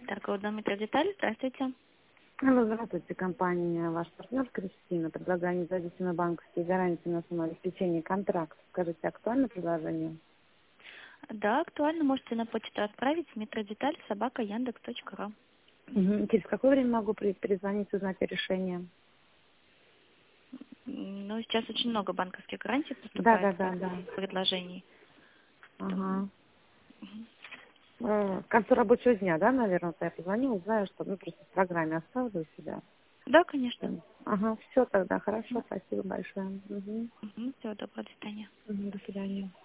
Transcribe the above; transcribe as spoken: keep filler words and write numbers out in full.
Торговый дом «Метродеталь». Здравствуйте. Алло, здравствуйте, компания «Ваш партнер» Кристина. Предлагаю независимые банковские гарантии на основе обеспечения контракта. Скажите, актуальное предложение? Да, актуально. Можете на почту отправить метродеталь собака яндекс точка ру. Угу. Через какое время могу при- перезвонить, узнать о решении? Ну, сейчас очень много банковских гарантий Да, поступает да, да, да. предложений. Там, Ага. мгм. Э, К концу рабочего дня, да, наверное, вот я позвоню, узнаю, что ну, просто в программе оставлю себя. Да, конечно. Ага, все тогда, хорошо, спасибо большое. Угу. Всего доброго, до свидания. Угу, до свидания.